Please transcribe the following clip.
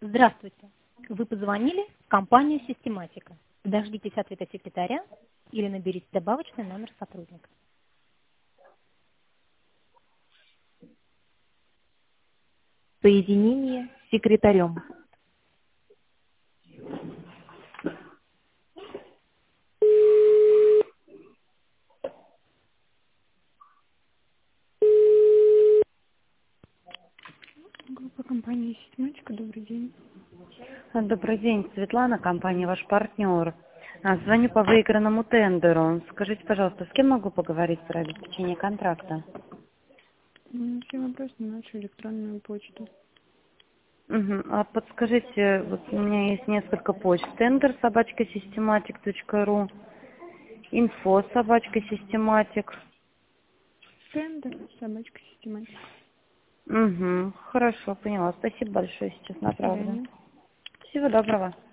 Здравствуйте. Вы позвонили в компанию «Систематика». Дождитесь ответа секретаря или наберите добавочный номер сотрудника. Соединение с секретарем. Группа компании «Систематика». Добрый день. Добрый день, Светлана, компания «Ваш партнер». Звоню по выигранному тендеру. Скажите, пожалуйста, с кем могу поговорить про обеспечение контракта? Все вопросы на нашу электронную почту. А подскажите, вот у меня есть несколько почт. Тендер @systematic.ru, info @systematic. Тендер, собачка, систематика. Хорошо, поняла. Спасибо большое, сейчас До направлю. свидания. Всего доброго.